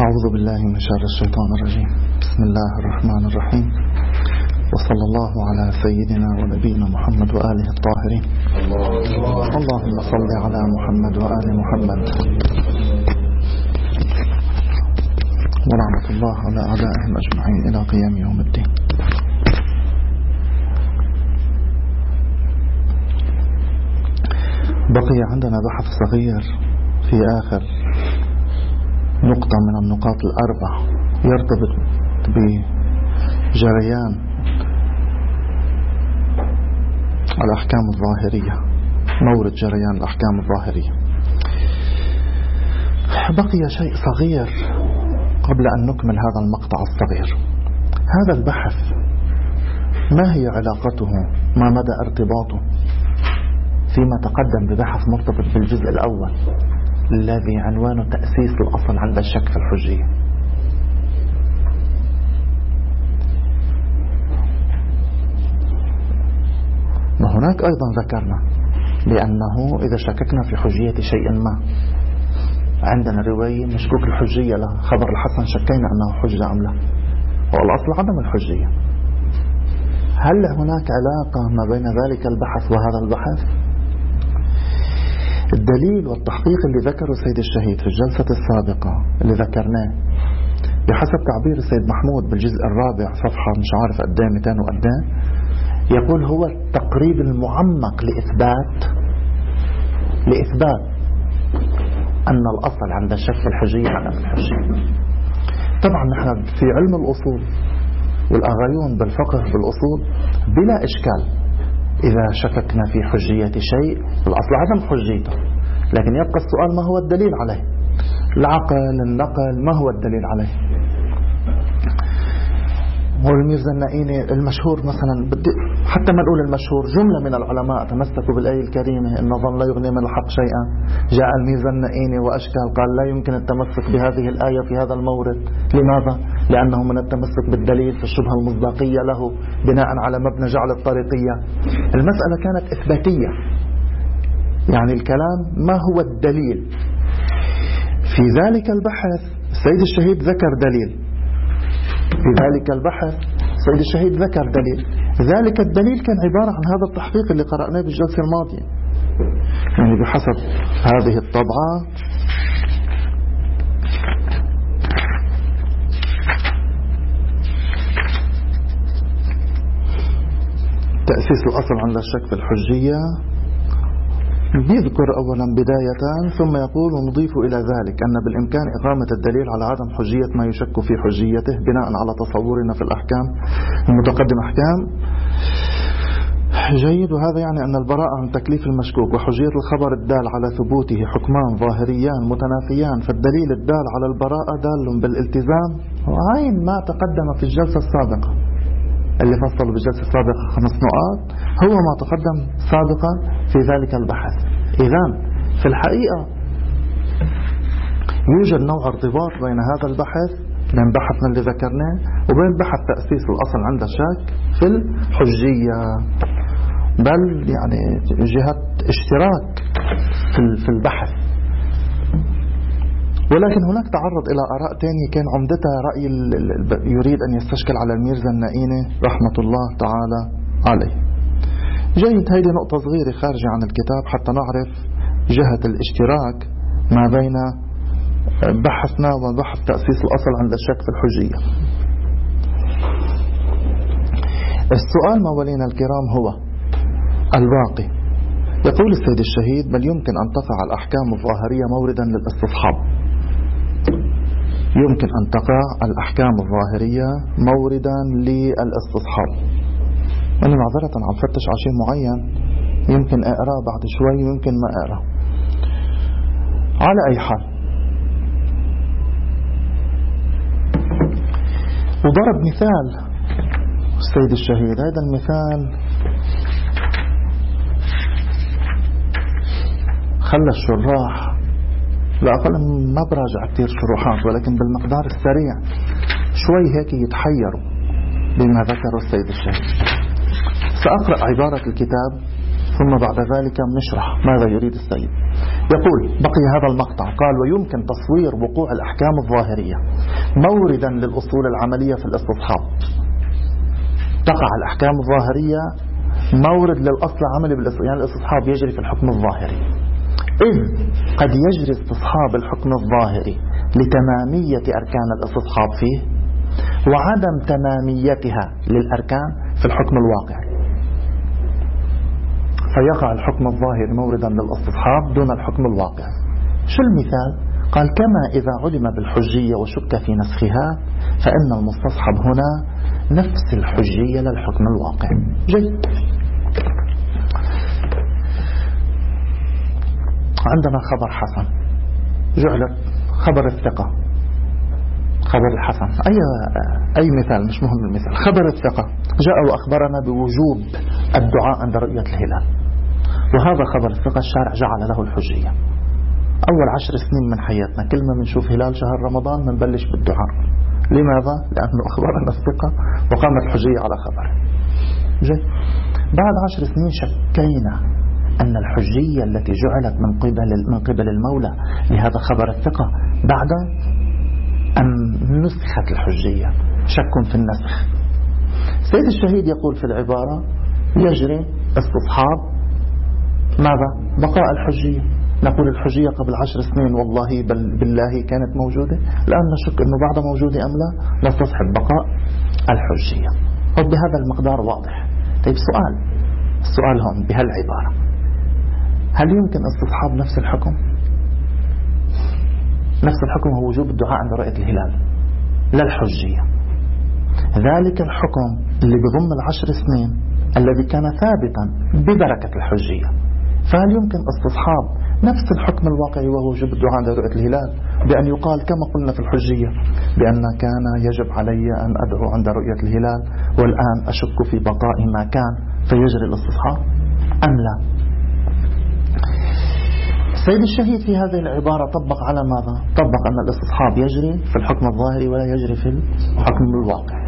أعوذ بالله من شر الشيطان الرجيم. بسم الله الرحمن الرحيم، وصلى الله على سيدنا ونبينا محمد وآله الطاهرين. اللهم صل على محمد وآل محمد، ولعنة الله على أعدائهم أجمعين إلى قيام يوم الدين. بقي عندنا بحث صغير في آخر نقطة من النقاط الأربع يرتبط بجريان الأحكام الظاهرية، مورد جريان الأحكام الظاهرية. بقي شيء صغير قبل أن نكمل هذا المقطع الصغير. هذا البحث ما هي علاقته، ما مدى ارتباطه فيما تقدم ببحث مرتبط بالجزء الأول الذي عنوانه تأسيس الأصل عند الشك في الحجية. وهناك أيضا ذكرنا بأنه إذا شككنا في حجية شيء ما، عندنا رواية مشكوك الحجية له، خبر الحسن شكينا أنه حجة أم لا، والأصل عدم الحجية. هل هناك علاقة ما بين ذلك البحث وهذا البحث؟ الدليل والتحقيق اللي ذكره السيد الشهيد في الجلسة السابقة اللي ذكرناه بحسب تعبير السيد محمود بالجزء الرابع صفحة مش عارف قدام 200 وقدام، يقول هو التقريب المعمق لإثبات أن الأصل عند الشك في الحجية عدم الحجية. طبعا نحن في علم الأصول والأغايون بالفقه بالأصول بلا إشكال إذا شككنا في حجية شيء الأصل عدم حجيته، لكن يبقى السؤال ما هو الدليل عليه؟ العقل، النقل، ما هو الدليل عليه؟ والميرزا النائيني المشهور مثلا، حتى ما نقول المشهور، جملة من العلماء تمسكوا بالآية الكريمة إن الظن لا يغني من الحق شيئا. جاء الميرزا النائيني وأشكال قال لا يمكن التمسك بهذه الآية في هذا المورد. لماذا؟ لأنه من التمسك بالدليل في الشبهة المصداقية له بناء على مبنى جعل الطريقية. المسألة كانت إثباتية، يعني الكلام ما هو الدليل. في ذلك البحث السيد الشهيد ذكر دليل، في ذلك البحث السيد الشهيد ذكر دليل، ذلك الدليل كان عبارة عن هذا التحقيق اللي قرأناه بالجلسة الماضية. يعني بحسب هذه الطبعة تأسيس الأصل عند الشك في الحجية، بيذكر أولا بداية ثم يقول ونضيف إلى ذلك أن بالإمكان إقامة الدليل على عدم حجية ما يشك في حجيته بناء على تصورنا في الأحكام المتقدم أحكام جيد. وهذا يعني أن البراءة عن تكليف المشكوك وحجية الخبر الدال على ثبوته حكمان ظاهريان متنافيان، فالدليل الدال على البراءة دال بالالتزام، وعين ما تقدم في الجلسة السابقة اللي فصل بالجلسة السابقة 5 نقاط هو ما تقدم سابقا في ذلك البحث. إذن في الحقيقة يوجد نوع ارتباط بين هذا البحث، بين بحثنا اللي ذكرناه وبين بحث تأسيس الأصل عند الشك في الحجية، بل يعني جهة اشتراك في البحث. ولكن هناك تعرض إلى آراء تانية كان عمدتها رأي يريد أن يستشكل على الميرزا النائيني رحمة الله تعالى عليه. جيد، هذه نقطة صغيرة خارجة عن الكتاب حتى نعرف جهة الاشتراك ما بين بحثنا وبحث تأسيس الأصل عند الشك في الحجية. السؤال موالينا الكرام هو الباقي. يقول السيد الشهيد بل يمكن أن تقع الأحكام الظاهرية موردا للاستصحاب. يمكن أن تقع الأحكام الظاهرية موردا للاستصحاب. أنا معذرة عم فتش على شيء معين، يمكن أقرأ بعد شوي ويمكن ما أقرأ. على أي حال، وضرب مثال السيد الشهيد. هذا المثال خلى الشراح، لا أقل ما براجع كتير شروحات، ولكن بالمقدار السريع شوي هيك يتحيروا بما ذكره السيد الشهيد. سأقرأ عبارة الكتاب ثم بعد ذلك نشرح ماذا يريد السيد. يقول بقي هذا المقطع، قال: ويمكن تصوير وقوع الأحكام الظاهرية موردا للأصول العملية في الاستصحاب. تقع الأحكام الظاهرية مورد للأصل العملي بالاستصحاب، يعني الاستصحاب يجري في الحكم الظاهري، إذ قد يجري استصحاب الحكم الظاهري لتمامية أركان الاستصحاب فيه وعدم تماميتها للأركان في الحكم الواقعي، فيقع الحكم الظاهري موردا للاستصحاب دون الحكم الواقعي. شو المثال؟ قال: كما إذا علم بالحجية وشك في نسخها فإن المستصحب هنا نفس الحجية للحكم الواقعي. جيد. عندنا خبر حسن، جعلت خبر الثقة، خبر الحسن، أي مثال، مش مهم المثال. خبر الثقة جاء وأخبرنا بوجوب الدعاء عند رؤية الهلال، وهذا خبر الثقة الشارع جعل له الحجية. أول 10 سنين من حياتنا كل ما بنشوف هلال شهر رمضان بنبلش بالدعاء. لماذا؟ لأنه أخبرنا الثقة وقامت الحجية على خبره. جيد. بعد 10 سنين شكينا أن الحجية التي جعلت من قبل المولى لهذا خبر الثقة بعد أن نسخت الحجية، شك في النسخ. سيد الشهيد يقول في العبارة: يجري استصحاب ماذا؟ بقاء الحجية. نقول الحجية قبل 10 سنين والله بل بالله كانت موجودة، الآن نشك أنه بعد موجودة أم لا، نستصحب بقاء الحجية. وبهذا المقدار واضح. طيب السؤال هون بهالعبارة: هل يمكن استصحاب نفس الحكم؟ نفس الحكم هو وجوب الدعاء عند رؤية الهلال، لا الحجية. ذلك الحكم اللي بضمن 10 سنين الذي كان ثابتا ببركة الحجية، فهل يمكن استصحاب نفس الحكم الواقعي وهو وجوب الدعاء عند رؤية الهلال بأن يقال كما قلنا في الحجية بأن كان يجب علي أن أدعو عند رؤية الهلال والآن أشك في بقاء ما كان فيجري الاستصحاب أم لا؟ سيد الشهيد في هذه العبارة طبق على ماذا؟ طبق أن الاستصحاب يجري في الحكم الظاهري ولا يجري في الحكم الواقعي.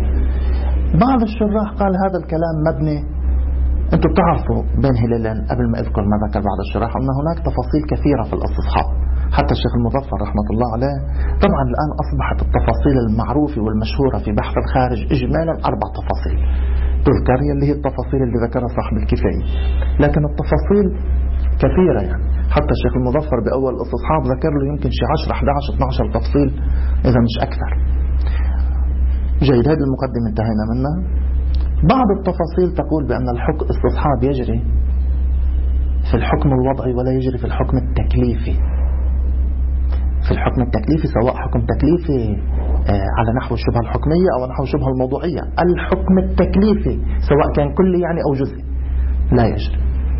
بعض الشراح قال هذا الكلام مبني، أنتم بتعرفوا بين هلالين قبل ما أذكر ما ذكر بعض الشراح أن هناك تفاصيل كثيرة في الاستصحاب، حتى الشيخ المظفر رحمة الله عليه. طبعا الآن أصبحت التفاصيل المعروفة والمشهورة في بحث الخارج إجمالا 4 تفاصيل تذكر، اللي هي التفاصيل اللي ذكرها صاحب الكفاية، لكن التفاصيل كثيرة. يعني حتى الشيخ المظفر بأول الاستصحاب ذكر له يمكن شي 10 11 12 تفصيل إذا مش أكثر. جيد. هذه المقدمة انتهينا منها. بعض التفاصيل تقول بأن الاستصحاب يجري في الحكم الوضعي ولا يجري في الحكم التكليفي. في الحكم التكليفي سواء حكم تكليفي على نحو الشبهة الحكمية أو نحو الشبهة الموضوعية، الحكم التكليفي سواء كان كلي يعني أو جزئي لا يجري.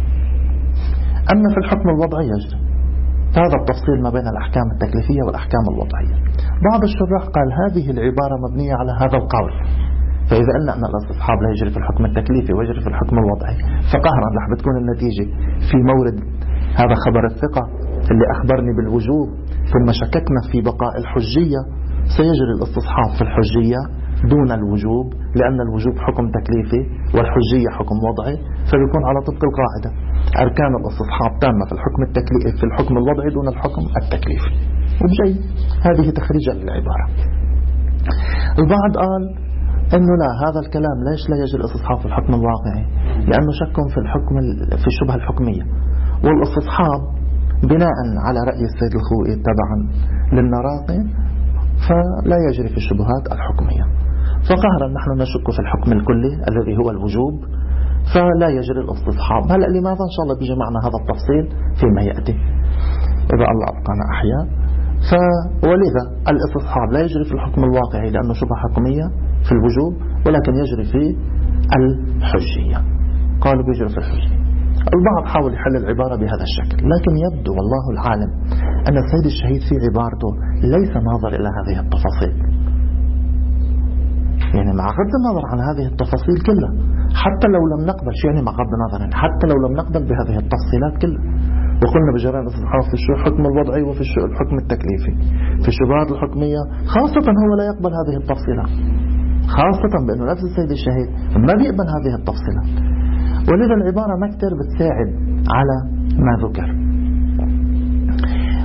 أما في الحكم الوضعي يجري. هذا التفصيل ما بين الأحكام التكليفية والأحكام الوضعية. بعض الشراح قال هذه العبارة مبنية على هذا القول، فإذا قلنا أن الاستصحاب لا يجري في الحكم التكليفي ويجري في الحكم الوضعي فقهرا رح بتكون النتيجة في مورد هذا خبر الثقة اللي أخبرني بالوجوب ثم شككنا في بقاء الحجية سيجري الاستصحاب في الحجية دون الوجوب، لأن الوجوب حكم تكليفي والحجية حكم وضعي، فبيكون على طبق القاعدة أركان الاستصحاب تامة في الحكم التكليفي في الحكم الوضعي دون الحكم التكليفي. وجيد. هذه تخريجا للعبارة. البعض قال أنه لا، هذا الكلام ليش لا يجري الاستصحاب في الحكم الواقعي؟ لأنه شك في الحكم في الشبهة الحكمية، والاستصحاب بناء على رأي السيد الخوئي تبعا للنراقي فلا يجري في الشبهات الحكمية. فقهرا نحن نشك في الحكم الكلي الذي هو الوجوب فلا يجري الاستصحاب. هلأ لماذا؟ إن شاء الله بيجي معنا هذا التفصيل فيما يأتي إذا الله أبقانا أحياء. ولذا الاستصحاب لا يجري في الحكم الواقعي لأنه شبهة حكمية في الوجوب، ولكن يجري في الحجية. قالوا بيجري في الحجية. البعض حاول يحل العبارة بهذا الشكل، لكن يبدو والله العالم أن السيد الشهيد في عبارته ليس ناظر إلى هذه التفاصيل، يعني مع غض النظر عن هذه التفاصيل كلها، حتى لو لم نقبل شيء، يعني مع غض النظر حتى لو لم نقبل بهذه التفصيلات كلها، وقلنا بجرائم الاستصحاب في الحكم الوضعي وفي الحكم التكليفي في الشبهات الحكمية خاصة هو لا يقبل هذه التفصيلات، خاصة بأنه نفس السيد الشهيد ما بيقبل هذه التفصيلات. ولذا العبارة ما كتير بتساعد على ما ذكر.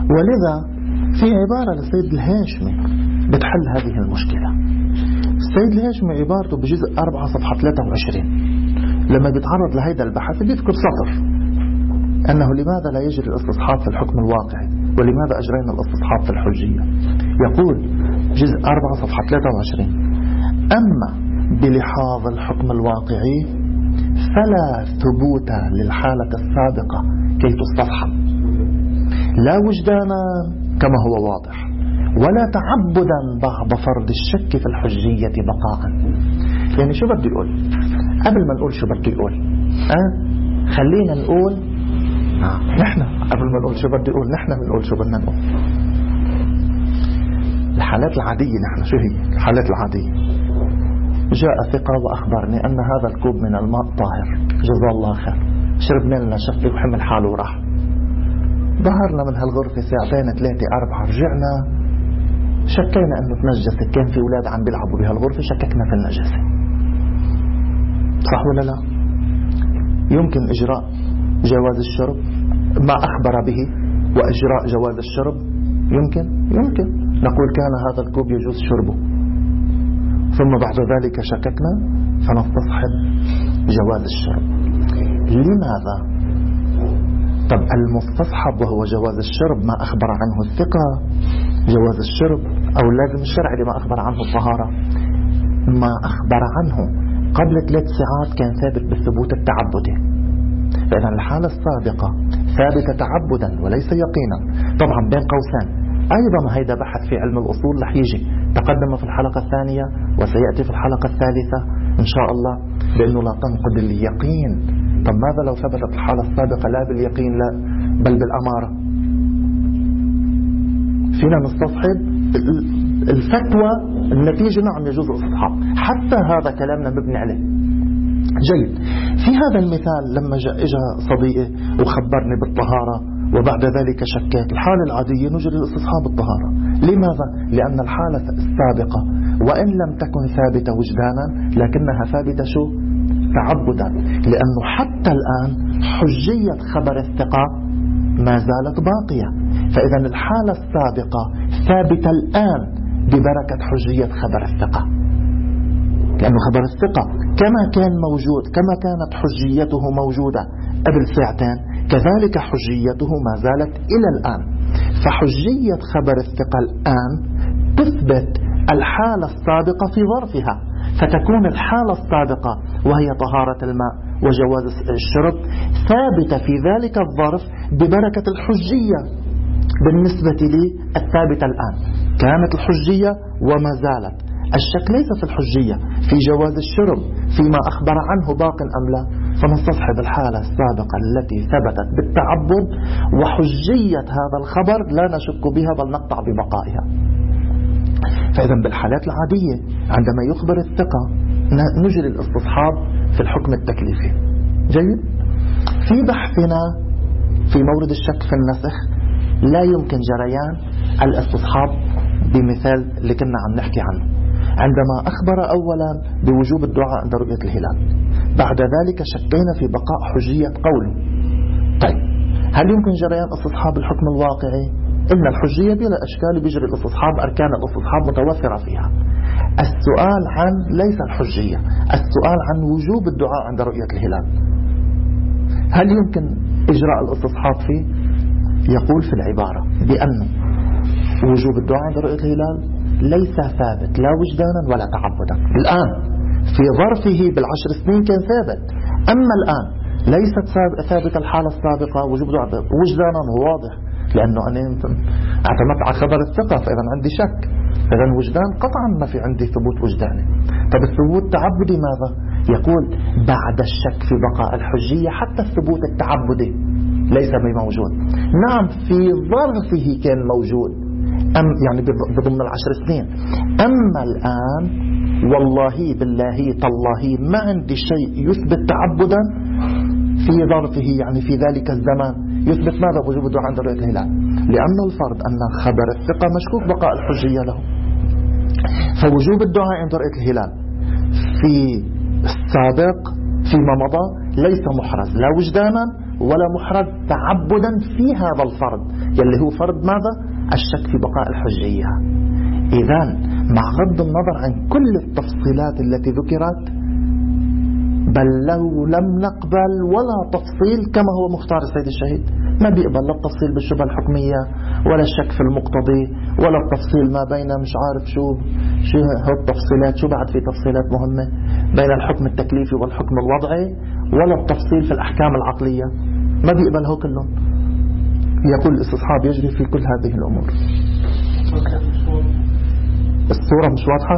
ولذا في عبارة للسيد الهاشمي بتحل هذه المشكلة. السيد الهاشمي عبارته بجزء 4 صفحة 23 لما بيتعرض لهذا البحث بيذكر سطر أنه لماذا لا يجري الاستصحاب في الحكم الواقعي ولماذا أجرينا الاستصحاب في الحجية. يقول جزء 4 صفحة 23: أما بلحاظ الحكم الواقعي فلا ثبوت للحالة السابقة كي تستصحب، لا وجدانا كما هو واضح، ولا تعبدا بعد فرض الشك في الحجية بقاء. يعني شو بدي يقول قبل ما نقول شو بدي يقول؟ خلينا نقول نحن قبل ما نقول شو بدي يقول نحن بنقول شو بدنا نقول. الحالات العادية نحن شو هي الحالات العادية؟ جاء ثقة وأخبرني أن هذا الكوب من الماء طاهر، جزاه الله خير، شربنا لنا شفي وحمل حاله وراح. ظهرنا من هالغرفة ساعتين 3 4 رجعنا شكينا أنه تنجست، كان في أولاد عم بيلعبوا بهالغرفة، شككنا في النجاسة. صح ولا لا؟ يمكن إجراء جواز الشرب ما أخبر به وإجراء جواز الشرب يمكن نقول كان هذا الكوب يجوز شربه، ثم بعد ذلك شككنا فنستصحب جواز الشرب. لماذا؟ طب المستصحب وهو جواز الشرب ما أخبر عنه الثقة جواز الشرب، أو لازم الشرع لما أخبر عنه الطهارة؟ ما أخبر عنه قبل 3 ساعات كان ثابت بالثبوت التعبدي، فإذا الحالة السابقة ثابتة تعبدا وليس يقينا. طبعا بين قوسين أيضا هيدا بحث في علم الأصول رح يجي تقدم في الحلقة الثانية وسيأتي في الحلقة الثالثة إن شاء الله، بأنه لا تنقض اليقين. طب ماذا لو ثبتت الحالة السابقة لا باليقين لا بل بالأمارة؟ فينا نستصحب الفتوى النتيجة نعم يجوز الاستصحاب، حتى هذا كلامنا مبني عليه. جيد. في هذا المثال لما اجى صديقي وخبرني بالطهارة وبعد ذلك شكيت، الحالة العادية نجري الاستصحاب الطهارة. لماذا؟ لأن الحالة السابقة وإن لم تكن ثابتة وجدانا لكنها ثابتة شو؟ تعبدا، لأنه حتى الآن حجية خبر الثقة ما زالت باقية. فإذا الحالة السابقة ثابتة الآن ببركة حجية خبر الثقة، لأنه خبر الثقة كما كان موجود، كما كانت حجيته موجودة قبل ساعتين كذلك حجيته ما زالت إلى الآن. فحجية خبر الثقة الآن تثبت الحالة السابقة في ظرفها، فتكون الحالة السابقة وهي طهارة الماء وجواز الشرب ثابتة في ذلك الظرف ببركة الحجية بالنسبة لي الثابتة الآن. كانت الحجية وما زالت. الشك ليس في الحجية، في جواز الشرب فيما أخبر عنه باق أم لا، فنستصحب الحالة السابقة التي ثبتت بالتعبد وحجية هذا الخبر لا نشك بها بل نقطع ببقائها. فإذا بالحالات العادية عندما يخبر الثقة نجري الاستصحاب في الحكم التكليفي. جيد. في بحثنا في مورد الشك في النسخ لا يمكن جريان الاستصحاب بمثال اللي كنا عم نحكي عنه، عندما أخبر أولا بوجوب الدعاء عند رؤية الهلال، بعد ذلك شكينا في بقاء حجية قوله. طيب هل يمكن جريان استصحاب الحكم الواقعي؟ إن الحجية بلا أشكال بيجري الاستصحاب، أركان الاستصحاب متوفرة فيها. السؤال عن ليس الحجية، السؤال عن وجوب الدعاء عند رؤية الهلال. هل يمكن إجراء الاستصحاب فيه؟ يقول في العبارة بأن وجوب الدعاء عند رؤية الهلال ليس ثابت لا وجدانا ولا تعبدا. الآن في ظرفه ب10 سنين كان ثابت، أما الآن ليست ثابت الحالة السابقة وجوب دعاء وجدانا واضح، لأنه أنا اعتمدت على خبر الثقة فإذا عندي شك، إذا وجدان قطعا ما في عندي ثبوت وجداني. طب الثبوت التعبدي ماذا؟ يقول بعد الشك في بقاء الحجية حتى الثبوت التعبدي ليس موجود. نعم في ظرفه كان موجود يعني بضمن 10 سنين، أما الآن والله بالله تالله ما عندي شيء يثبت تعبدا في ظرفه، يعني في ذلك الزمان يثبت ماذا؟ وجوب الدعاء عند رؤية الهلال، لأن الفرض أن خبر الثقة مشكوك بقاء الحجية له. فوجوب الدعاء عند رؤية الهلال في السابق فيما مضى ليس محرز لا وجدانا ولا محرج تعبدا في هذا الفرض يلي هو فرض ماذا؟ الشك في بقاء الحجية. إذن مع غض النظر عن كل التفصيلات التي ذكرت، بل لو لم نقبل ولا تفصيل كما هو مختار السيد الشهيد، ما بيقبل لا التفصيل بالشبهة الحكمية ولا الشك في المقتضي ولا التفصيل ما بين مش عارف شو هو التفصيلات، شو بعد في تفصيلات مهمة بين الحكم التكليفي والحكم الوضعي، ولا التفصيل في الأحكام العقلية، ما بيقبله كلهم. يقول الاستصحاب يجري في كل هذه الأمور. الصورة مش واضحة؟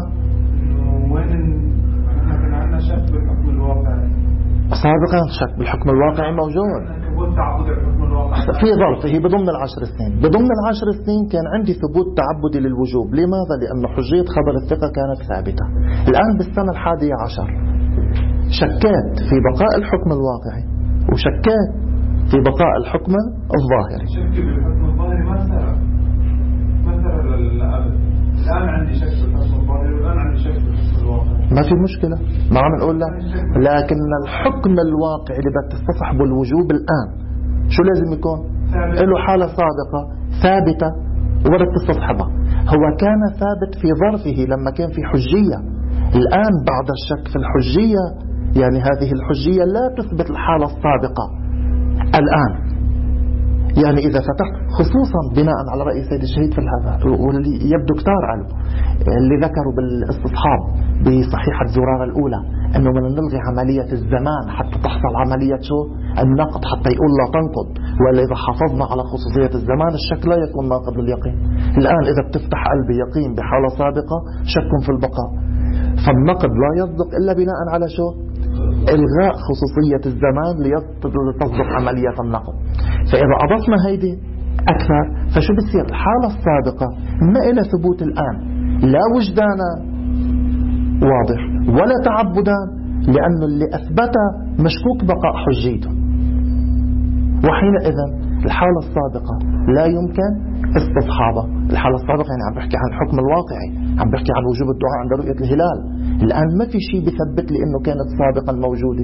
سابقا شك بالحكم الواقعي موجود في ظرفه بضمن العشر سنين. بضمن العشر سنين كان عندي ثبوت تعبدي للوجوب. لماذا؟ لأن حجية خبر الثقة كانت ثابتة. الآن بالسنة 11 شكات في بقاء الحكم الواقعي وشكات في بقاء الحكم الظاهري. شك بالحكم الظاهري ما سر للأبد. الآن عندي شك بالحكم الظاهري والآن عندي شك بالحكم الواقعي. ما في مشكلة، ما عم نقول لك، لكن الحكم الواقعي اللي بدك تستصحبه الوجوب الآن شو لازم يكون؟ له حالة سابقة ثابتة وبدك تستصحبها. هو كان ثابت في ظرفه لما كان في حجية. الآن بعد الشك في الحجية، يعني هذه الحجية لا تثبت الحالة السابقة الآن. يعني إذا فتحت خصوصا بناء على رأي سيد الشهيد في هذا، واللي يبدو كتار عنه اللي ذكروا بالاستصحاب بصحيحة زرارة الأولى أنه من نلغي عملية الزمان حتى تحصل عملية شو؟ النقد، حتى يقول لا تنقض. وإلا إذا حافظنا على خصوصية الزمان الشك لا يكون ناقض لليقين. الآن إذا بتفتح قلبي يقين بحالة سابقة شك في البقاء، فالنقد لا يصدق إلا بناء على شو؟ إلغاء خصوصية الزمان لتصدق عملية النقد. فإذا أضفنا هيدي أكثر فشو بصير؟ الحالة السابقة ما إلى ثبوت الآن، لا وجدانا واضح ولا تعبدا، لأنه اللي أثبت مشكوك بقاء حجيته. وحينئذ الحالة السابقة لا يمكن استصحابها. الحالة السابقة يعني عم بحكي عن الحكم الواقعي، عم بحكي عن وجوب الدعاء عند رؤية الهلال. الآن ما في شيء بثبت لي أنه كانت سابقا موجودة.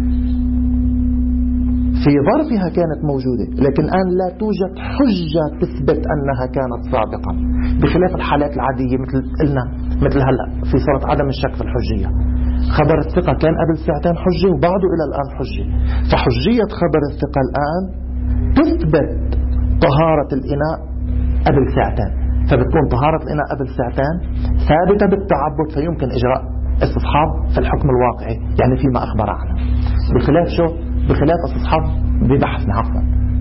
في ظرفها كانت موجودة، لكن الآن لا توجد حجة تثبت أنها كانت سابقا، بخلاف الحالات العادية مثل هلأ في صورة عدم الشك في الحجية. خبر الثقة كان قبل ساعتين حجة وبعده إلى الآن حجة. فحجية خبر الثقة الآن تثبت طهارة الإناء قبل ساعتين، فبتكون طهارة الإناء قبل ساعتين ثابتة بالتعبد، فيمكن إجراء استصحاب في الحكم الواقعي يعني فيما أخبر عنه، بخلاف شو؟ بخلاف استصحاب ببحثنا. عفوا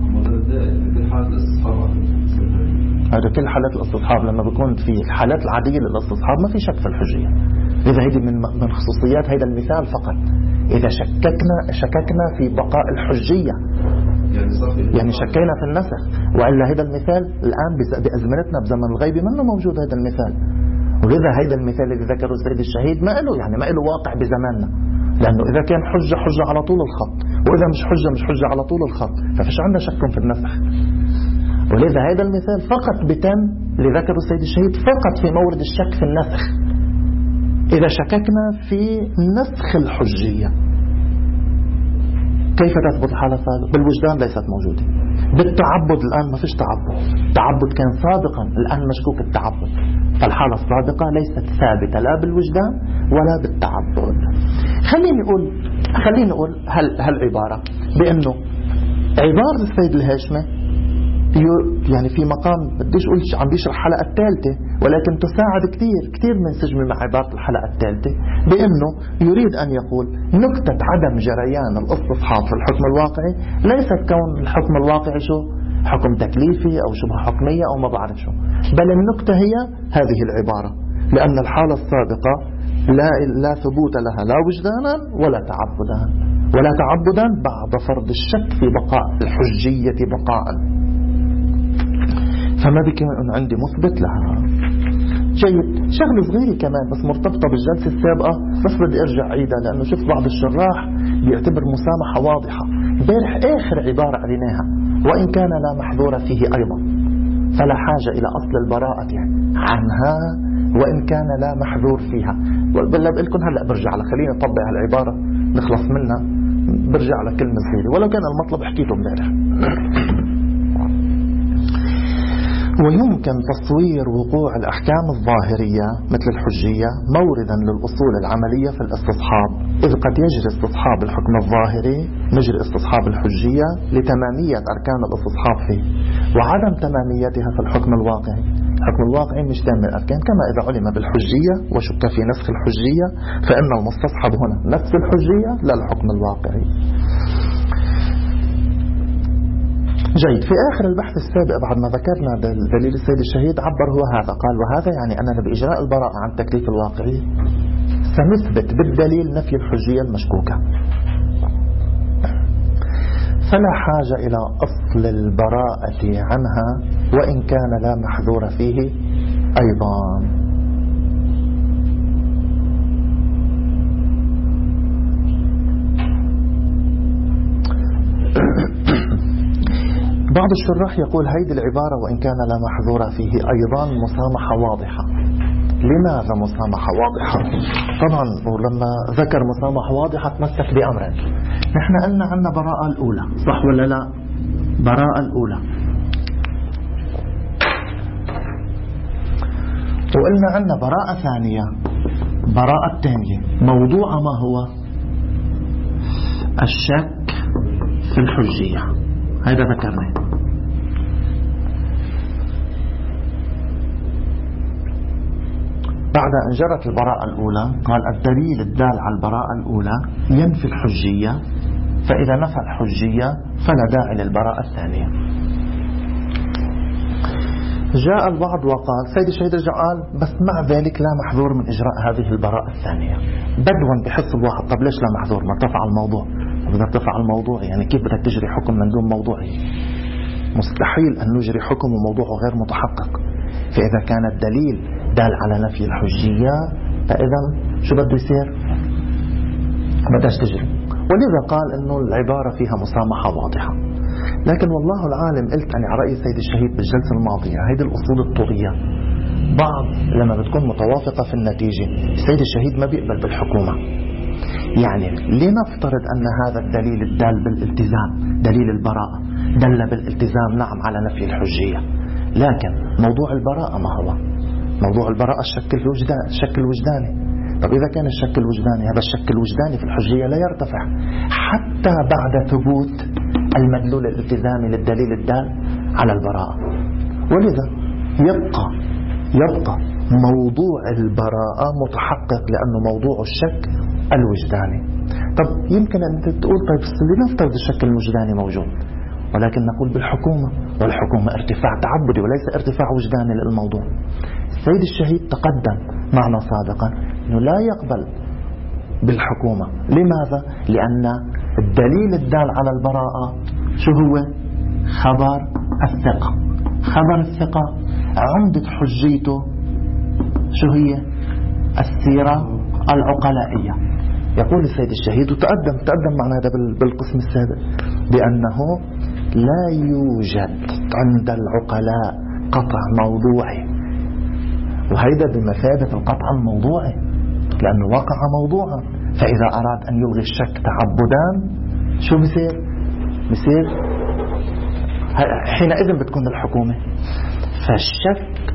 هذا كل حالات الاستصحاب لما بيكون في الحالات العادية للاستصحاب ما في شك في الحجية. إذا هيدي من خصوصيات هيدا المثال فقط. إذا شككنا في بقاء الحجية يعني شكينا في النسخ، وإلا هيدا المثال الآن بأزمنتنا بزمن الغيب منه موجود هيدا المثال. ولذا هيدا المثال اللي ذكره السيد الشهيد ما له واقع بزماننا، لأنه إذا كان حجة على طول الخط، وإذا مش حجة على طول الخط، ففيش عندنا شك في النسخ. ولذا هذا المثال فقط بتم لذكر السيد الشهيد فقط في مورد الشك في النسخ، إذا شككنا في نسخ الحجية. كيف تثبت الحالة السابقة؟ بالوجدان ليست موجودة. بالتعبد الآن ما فيش تعبد كان سابقا، الآن مشكوك التعبد. فالحالة السابقة ليست ثابتة لا بالوجدان ولا بالتعبد. خليني أقول هالعبارة بأنه عبارة السيد الهاشمي يعني في مقام بديش أقول عم بيشرح الحلقة الثالثة، ولكن تساعد كثير من سجمة مع عبارة الحلقة الثالثة، بأنه يريد أن يقول نكتة عدم جريان الاستصحاب في الحكم الواقعي ليست كون الحكم الواقعي شو حكم تكليفي أو شبه حكمية أو ما بعرف شو، بل النكتة هي هذه العبارة، لأن الحالة السابقة لا ثبوت لها لا وجدانا ولا تعبدا بعد فرض الشك في بقاء الحجية بقاء، فما بكي أن عندي مثبت لها. جيد. شغلة صغيرة كمان بس مرتبطة بالجلسة السابقة، بس بدي أرجع عيدها لأنه شفت بعض الشراح بيعتبر مسامحة واضحة. بارح آخر عبارة قريناها وإن كان لا محظور فيه أيضا فلا حاجة إلى أصل البراءة عنها وإن كان لا محظور فيها. ولا بقول لكم هلأ برجع خلينا نطبق هالعبارة نخلص منها برجع لكلمة صغيرة ولو كان المطلب حكيته امبارح. ويمكن تصوير وقوع الأحكام الظاهرية مثل الحجية موردا للأصول العملية في الاستصحاب، إذ قد يجري استصحاب الحكم الظاهري مجري استصحاب الحجية لتمامية أركان الاستصحاب فيه وعدم تماميتها في الحكم الواقعي. الحكم الواقعي مش تام الأركان، كما إذا علم بالحجية وشك في نسخ الحجية فإن المستصحب هنا نفس الحجية لا الحكم الواقعي. جيد. في آخر البحث السابق بعد ما ذكرنا دليل السيد الشهيد عبر هو هذا، قال: وهذا يعني أننا بإجراء البراءة عن التكليف الواقعي سنثبت بالدليل نفي الحجية المشكوكة، فلا حاجة إلى أصل البراءة عنها وإن كان لا محذور فيه أيضا. بعض الشراح يقول هيدي العبارة وإن كان لا محذور فيه أيضا مسامحة واضحة. لماذا مسامحة واضحة؟ طبعا ولما ذكر مسامحة واضحة تمسك بأمرين. نحن قلنا عنا براءة الأولى، صح ولا لا؟ براءة الأولى، وقلنا عنا براءة ثانية، براءة الثانية موضوع ما هو الشك في الحجية، هذا ذكرناه. بعد أن جرت البراءة الأولى قال الدليل الدال على البراءة الأولى ينفي الحجية، فإذا نفى الحجية فلا داعي للبراءة الثانية. جاء البعض وقال سيد الشهيد رجع قال بس مع ذلك لا محذور من إجراء هذه البراءة الثانية. بدوا بحس الواحد طب ليش لا محذور؟ ما ارتفع الموضوع. إذا ارتفع الموضوع يعني كيف بدك تجري حكم من دون موضوعي؟ مستحيل أن نجري حكم وموضوعه غير متحقق. فإذا كان الدليل دال على نفي الحجية فإذا شو بده يصير؟ بداش تجري. ولذا قال إنه العبارة فيها مسامحة واضحة. لكن والله العالم قلت أنا على رأي سيد الشهيد بالجلسة الماضية هيدي الأصول الطولية بعض لما بتكون متوافقة في النتيجة السيد الشهيد ما بيقبل بالحكومة. يعني لنفترض أن هذا الدليل الدال بالالتزام دليل البراءة دل بالالتزام نعم على نفي الحجية، لكن موضوع البراءة ما هو؟ موضوع البراءة الشك الوجداني. طب إذا كان الشك الوجداني هذا الشك الوجداني في الحجية لا يرتفع حتى بعد ثبوت المدلول الالتزامي للدليل الدال على البراءة. ولذا يبقى موضوع البراءة متحقق لأنه موضوع الشك الوجداني. طب يمكن أن تقول طيب لنفترض الشك الوجداني موجود، ولكن نقول بالحكومة، والحكومة ارتفاع تعبدي وليس ارتفاع وجداني للموضوع. السيد الشهيد تقدم معنا سابقا أنه لا يقبل بالحكومة. لماذا؟ لأن الدليل الدال على البراءة شو هو؟ خبر الثقة. خبر الثقة عمدة حجيته شو هي؟ السيرة العقلائية. يقول السيد الشهيد وتقدم معنا هذا بالقسم السابق بأنه لا يوجد عند العقلاء قطع موضوعي، وهيدا بمثابة القطع الموضوعي لأنه وقع موضوعا. فإذا أراد أن يلغي الشك تعبدا شو بصير حينئذ بتكون الحكومة. فالشك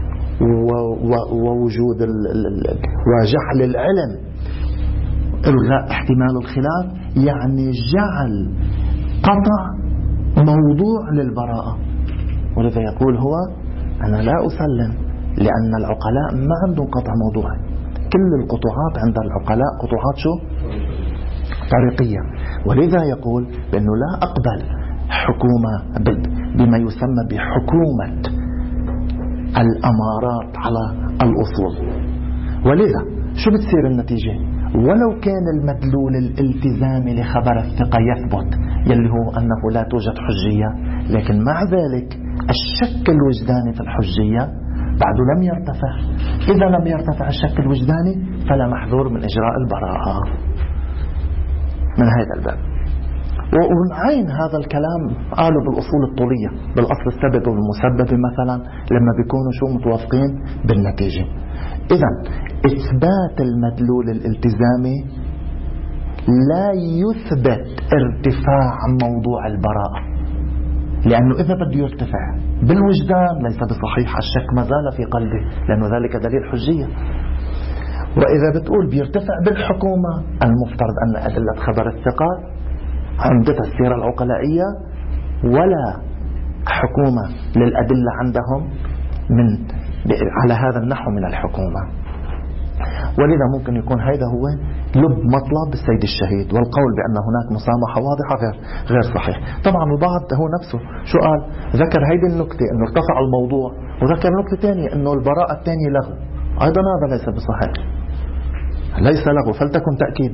ووجود وجعل العلم إلغاء احتمال الخلاف يعني جعل قطع موضوع للبراءة. ولذا يقول هو أنا لا أسلم لأن العقلاء ما عندهم قطع موضوعي. كل القطوعات عند العقلاء قطوعات شو؟ طريقية. ولذا يقول بأنه لا أقبل حكومة بما يسمى بحكومة الأمارات على الأصول. ولذا شو بتصير النتيجة؟ ولو كان المدلول الالتزامي لخبر الثقة يثبت يلي هو أنه لا توجد حجية، لكن مع ذلك الشك الوجداني في الحجية بعد لم يرتفع. إذا لم يرتفع الشك الوجداني فلا محذور من إجراء البراءة من هذا الباب. ونعين هذا الكلام قالوا بالأصول الطولية بالأصل السبب والمسبب مثلا لما بيكونوا شو متوافقين بالنتيجة. إذن إثبات المدلول الالتزامي لا يثبت ارتفاع موضوع البراءة، لأنه إذا بده يرتفع بالوجدان ليس بصحيح، الشك ما زال في قلبه لأنه ذلك دليل حجية. وإذا بتقول بيرتفع بالحكومة، المفترض أن أدلة خبر الثقات عندها السيرة العقلائية ولا حكومة للأدلة عندهم على هذا النحو من الحكومة. ولذا ممكن يكون هذا هو لب مطلب السيد الشهيد، والقول بأن هناك مسامحة واضحة غير صحيح. طبعا البعض هو نفسه شو قال؟ ذكر هيدي النكتة أنه ارتفع الموضوع، وذكر نكتة ثانية أنه البراءة الثانية لغو، أيضا هذا ليس بصحيح، ليس لغو، فلتكن تأكيد.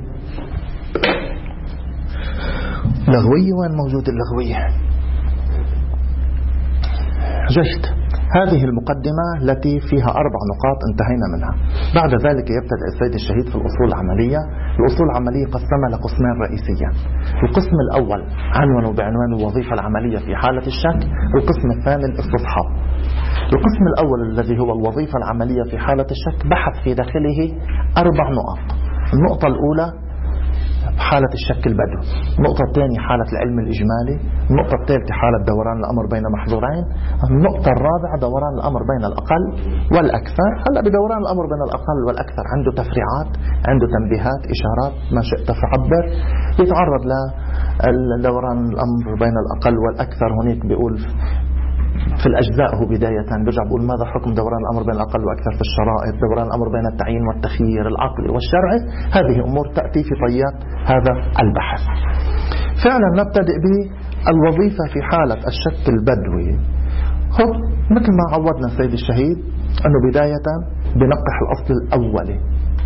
لغوية، وين موجود اللغوية؟ جيد. هذه المقدمة التي فيها 4 نقاط انتهينا منها. بعد ذلك يبتدأ السيد الشهيد في الأصول العملية. الأصول العملية قسمها لقسمين رئيسيا. القسم الأول عنوانه بعنوان الوظيفة العملية في حالة الشك، القسم الثاني الاستصحاب. القسم الأول الذي هو الوظيفة العملية في حالة الشك بحث في داخله 4 نقاط. النقطة الأولى حالة الشك البدو، النقطة الثانية حالة العلم الإجمالي، النقطة الثالثة حالة دوران الأمر بين محظورين، النقطة الرابعة دوران الأمر بين الأقل والأكثر. هلأ بدوران الأمر بين الأقل والأكثر عنده تفريعات، عنده تنبيهات، إشارات، ما شئت فعبر. يتعرض لدوران الأمر بين الأقل والأكثر، هناك بيقول في الأجزاء هو بداية برجع بقول ماذا حكم دوران الأمر بين الأقل وأكثر في الشرائط، دوران الأمر بين التعيين والتخيير العقلي والشرعي. هذه أمور تأتي في طيات هذا البحث. فعلا نبتدئ بالوظيفة في حالة الشك البدوي. مثل ما عودنا السيد الشهيد أنه بداية بنقح الأصل الأولي.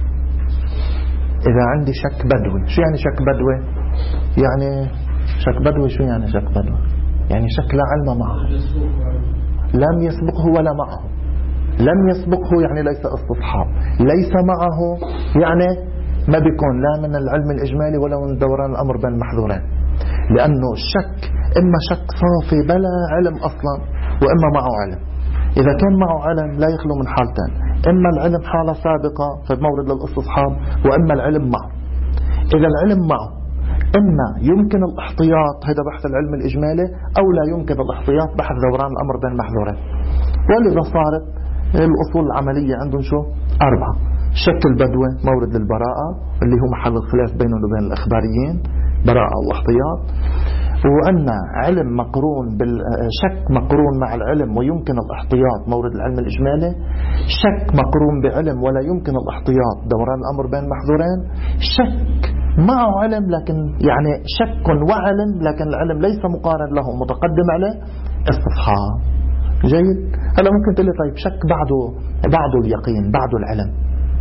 إذا عندي شك بدوي، شو يعني شك بدوي؟ يعني شك بدوي، شو يعني شك بدوي؟ يعني شك لا علم معه، لم يسبقه ولا معه. لم يسبقه يعني ليس استصحاب، ليس معه يعني ما بيكون لا من العلم الإجمالي ولا من دوران الأمر بين المحظورين. لأنه الشك إما شك صافي بلا علم أصلا، وإما معه علم. إذا كان معه علم لا يخلو من حالتين، إما العلم حالة سابقة في مورد للاستصحاب، وإما العلم معه. إذا العلم معه إما يمكن الاحتياط، هذا بحث العلم الإجمالي، أو لا يمكن الاحتياط، بحث دوران الأمر بين محظورين. ولذا صارت الأصول العملية عندهم شو؟ 4. شك البدوي مورد للبراءة اللي هو محل الخلاف بينهم وبين الإخباريين، براءة واحتياط. وأن علم مقرون بالشك مقرون مع العلم ويمكن الاحتياط مورد العلم الإجمالي. شك مقرون بعلم ولا يمكن الاحتياط دوران الأمر بين محظورين. شك معه علم لكن يعني شك وعلم لكن العلم ليس مقارن له متقدم عليه، استصحاب. جيد. هلا ممكن تقول لي طيب شك بعده اليقين، بعده العلم،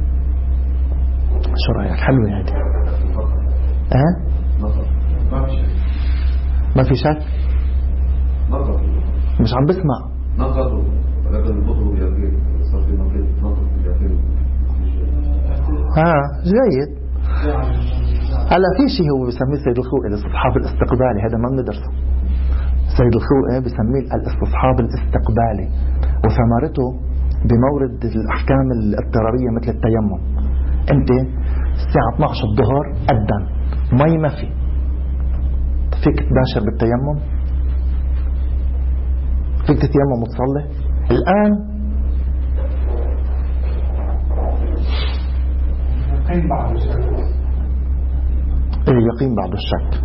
شو رأيك؟ حلوة هذه. ما في شك، مش عم بسمع نقضوا ولكن البطل يقين صار في نقض يقين. جيد. هلا في شيء هو بيسميه السيد الخوئي الاستصحاب الاستقبالي، هذا ما بندرسه. السيد الخوئي بيسميه الاستصحاب الاستقبالي، وثمرته بمورد الأحكام الاضطرارية مثل التيمم. أنت الساعة 12 الظهر أذن، مي ما في، فيك تباشر بالتيمم؟ فيك تتيمم وتصلي؟ الآن يقين بعض الشك. يقين بعض الشك.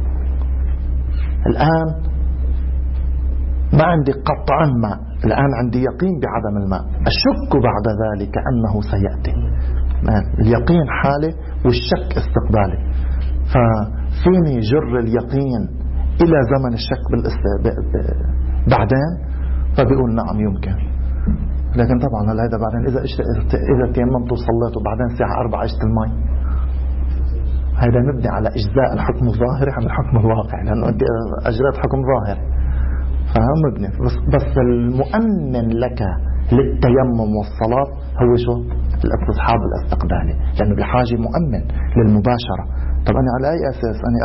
الآن ما عندي قطعا ماء، الآن عندي يقين بعدم الماء، أشك بعد ذلك أنه سيأتي. اليقين حالة والشك استقبالي، ففيني جر اليقين إلى زمن الشك بعدين، فبيقول نعم يمكن. لكن طبعا هذا بعدين إذا تيممت وصليت وبعدين الساعة 4 عشت الماء، هذا مبني على إجزاء الحكم الظاهري عن الحكم الواقعي، لأنه أنت أجريت حكم ظاهري فهم مبني. بس المؤمن لك للتيمم والصلاة هو شو؟ الاستصحاب الاستقبالي، لأنه بحاجة مؤمن للمباشرة. طب أنا على أي أساس؟ أنا أحتمل بعدم وجود، أحتمل وجود الماء يجي الساعة 4 الساعة 5،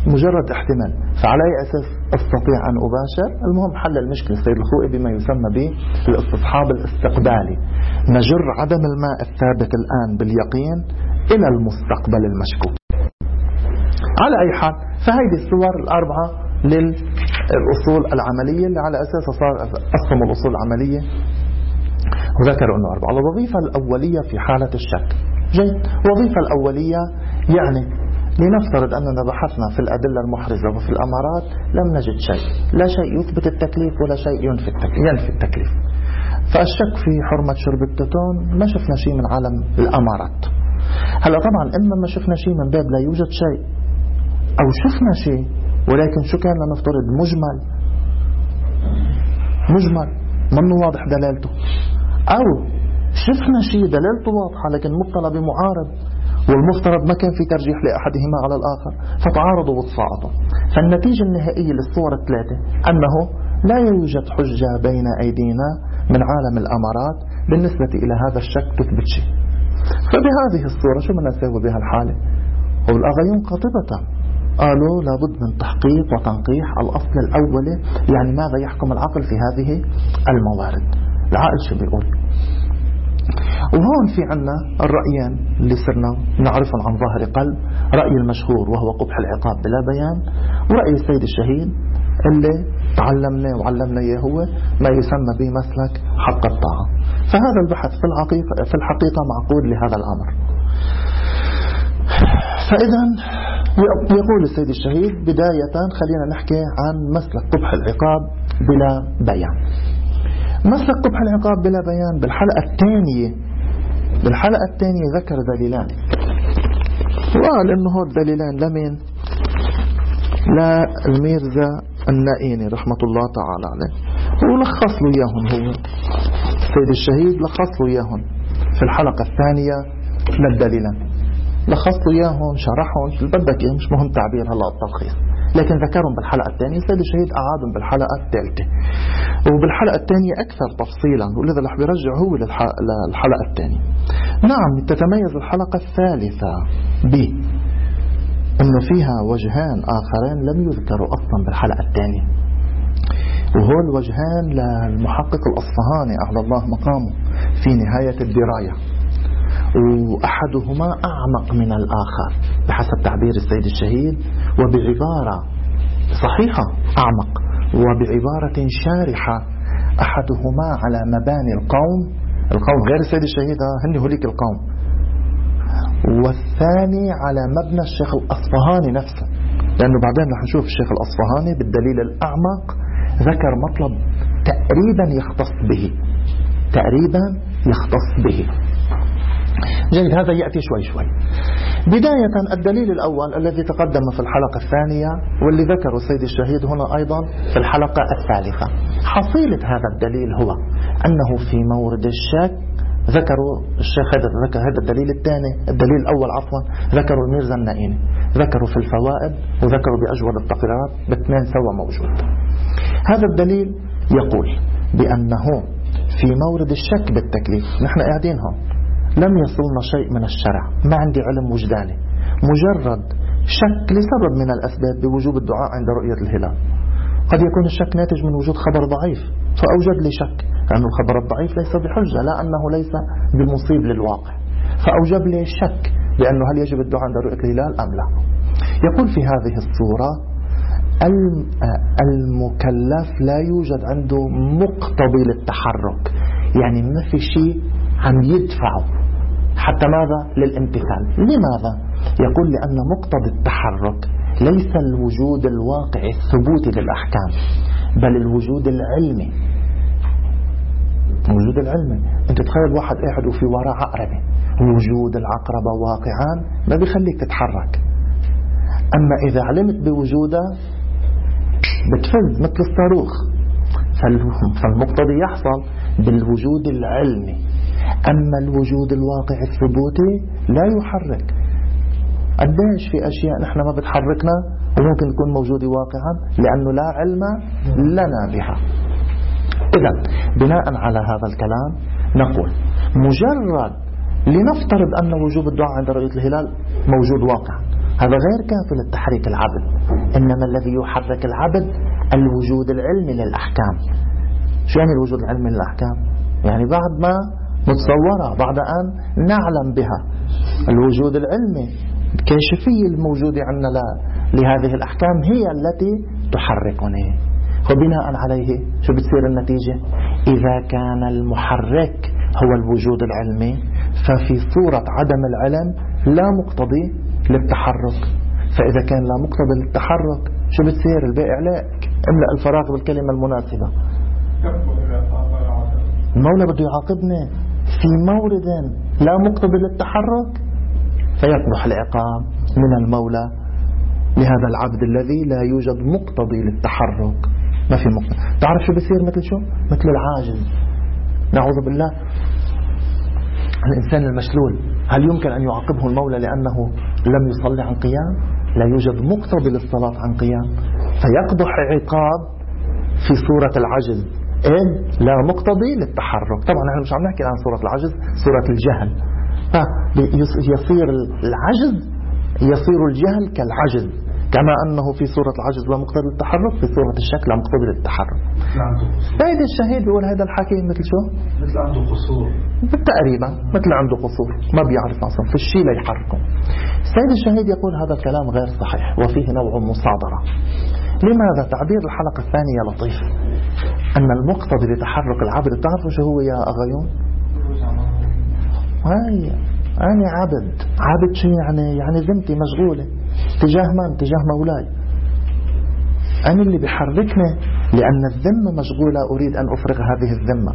مجرد احتمال، فعلى أي أساس أستطيع أن أباشر؟ المهم حل المشكلة السيد الخوئي بما يسمى بالاستصحاب الاستقبالي، نجر عدم الماء الثابت الآن باليقين إلى المستقبل المشكوك. على أي حال، فهذه الصور الأربعة للأصول العملية اللي على أساسها صار أصم الأصول العملية وذكروا أنه أربعة. الوظيفة الأولية في حالة الشك. جيد. الوظيفة الأولية يعني لنفترض أننا بحثنا في الأدلة المحرزة وفي الأمارات لم نجد شيء، لا شيء يثبت التكليف ولا شيء ينفي التكليف. فالشك في حرمة شرب التتون ما شفنا شيء من عالم الأمارات. هلا طبعا إما ما شفنا شيء من باب لا يوجد شيء، أو شفنا شيء ولكن شو كان نفترض مجمل منه واضح دلالته، أو شفنا شيء دلالته واضحة لكن مبتلى بمعارض، والمفترض ما كان في ترجيح لأحدهما على الآخر فتعارضوا وتصاعدوا. فالنتيجة النهائية للصور الثلاثة أنه لا يوجد حجة بين أيدينا من عالم الأمارات بالنسبة إلى هذا الشك تثبت شيء. فبهذه الصورة شو بدنا نسوي بها الحالة؟ والأغيون قاطبة قالوا لابد من تحقيق وتنقيح الأصل الأولي، يعني ماذا يحكم العقل في هذه الموارد. العقل شو بيقول؟ وهون في عنا الرأيين اللي صرنا نعرفهم عن ظاهر قلب، رأي المشهور وهو قبح العقاب بلا بيان، ورأي السيد الشهيد اللي تعلمنا وعلمنا إياه هو ما يسمى بمسلك حق الطاعة. فهذا البحث في الحقيقة معقود لهذا الأمر. فإذا يقول السيد الشهيد بداية خلينا نحكي عن مسلك قبح العقاب بلا بيان. مسلك قبح العقاب بلا بيان بالحلقة الثانية ذكر دليلان، وقال انه هو الدليلان لمين؟ للميرزا النائيني رحمة الله تعالى عليه، ولخص له اياهم. هو السيد الشهيد لخص له اياهم في الحلقة الثانية للدليلان، لخص له اياهم شرحهم اللي بدك اياه، مش مهم تعبير هلا التلخيص، لكن ذكرهم بالحلقة الثانية. السيد الشهيد أعادهم بالحلقة الثالثة، وبالحلقة الثانية أكثر تفصيلا، ولذا رح بيرجع هو للحلقة الثانية. نعم تتميز الحلقة الثالثة بأنه فيها وجهان آخرين لم يذكروا أصلا بالحلقة الثانية، وهو الوجهان للمحقق الأصفهاني أعلى الله مقامه في نهاية الدراية، وأحدهما أعمق من الآخر بحسب تعبير السيد الشهيد، وبعبارة صحيحة أعمق، وبعبارة شارحة. أحدهما على مباني القوم غير السيد الشهيد هن هليك القوم، والثاني على مبنى الشيخ الأصفهاني نفسه، لأنه بعدين رح نشوف الشيخ الأصفهاني بالدليل الأعمق ذكر مطلب تقريبا يختص به. جيد. هذا يأتي شوي. بداية الدليل الأول الذي تقدم في الحلقة الثانية واللي ذكره السيد الشهيد هنا أيضا في الحلقة الثالثة. حصيلة هذا الدليل هو أنه في مورد الشك ذكروا الشيخ هذا الدليل الثاني، الدليل الأول عفوا ذكروا الميرزا النائيني، ذكروا في الفوائد وذكروا بأجود التقريرات باثنين سوا موجود. هذا الدليل يقول بأنه في مورد الشك بالتكليف، نحن قاعدين هون لم يصلنا شيء من الشرع، ما عندي علم وجداني، مجرد شك لسبب من الأسباب بوجوب الدعاء عند رؤية الهلال. قد يكون الشك ناتج من وجود خبر ضعيف فأوجد لي شك، لأن الخبر الضعيف ليس بحجة، لا أنه ليس بمصيب للواقع، فأوجب لي شك بأنه هل يجب الدعاء عند رؤية الهلال أم لا. يقول في هذه الصورة المكلف لا يوجد عنده مقتضي للتحرك، يعني ما في شيء عم يدفعه حتى ماذا؟ للامتثال. لماذا؟ يقول لأن مقتضى التحرك ليس الوجود الواقعي الثبوتي للأحكام، بل الوجود العلمي. الوجود العلمي، انت تخيل واحد قاعد وفي وراء عقربة، وجود العقربة واقعان ما بيخليك تتحرك، أما إذا علمت بوجودها بتفز مثل الصاروخ. فالمقتضي يحصل بالوجود العلمي، أما الوجود الواقع الثبوتي لا يحرك. قديش في أشياء نحن ما بتحركنا وممكن تكون موجودة واقعا لأنه لا علم لنا بها. إذا بناء على هذا الكلام نقول مجرد لنفترض أن وجوب الدعاء عند رؤية الهلال موجود واقعا، هذا غير كاف للتحريك العبد، إنما الذي يحرك العبد الوجود العلمي للأحكام. شو يعني الوجود العلمي للأحكام؟ يعني بعد ما متصورة، بعد أن نعلم بها. الوجود العلمي الكيشفية الموجودة عندنا لهذه الأحكام هي التي تحركني. وبناء عليه شو بتصير النتيجة؟ إذا كان المحرك هو الوجود العلمي ففي صورة عدم العلم لا مقتضي للتحرك، فإذا كان لا مقتضي للتحرك شو بتصير؟ الباقي عليك، املأ الفراغ بالكلمة المناسبة. المولى بده يعاقبني في مورد لا مقتضي للتحرك فيقبح العقاب من المولى لهذا العبد الذي لا يوجد مقتضي للتحرك. ما في مقتضي. تعرف شو بيصير؟ مثل شو؟ مثل العاجز، نعوذ بالله. الإنسان المشلول هل يمكن أن يعاقبه المولى لأنه لم يصلي عن قيام؟ لا يوجد مقتضي للصلاة عن قيام، فيقبح عقاب في صورة العجز لا مقتضي للتحرك. طبعا نحن مش عم نحكي عن صورة العجز، صورة الجهل. يصير العجز، يصير الجهل كالعجز، كما أنه في صورة العجز لا مقتضي للتحرك، في صورة الشك لا مقتضي للتحرك. سيد الشهيد بيقول هذا الحكي مثل شو؟ مثل عنده قصور تقريبا، مثل عنده قصور، ما بيعرف أصلا في الشيء لا يحركه. سيد الشهيد يقول هذا الكلام غير صحيح وفيه نوع مصادرة. لماذا؟ تعبير الحلقة الثانية لطيف، أن المقتضي لتحرك العبد. بتعرفوا شو هو يا أغيون؟ هاي أنا عبد شو يعني؟ يعني ذمتي مشغولة تجاه من؟ تجاه مولاي. أنا اللي بيحركني لأن الذمة مشغولة، أريد أن أفرغ هذه الذمة.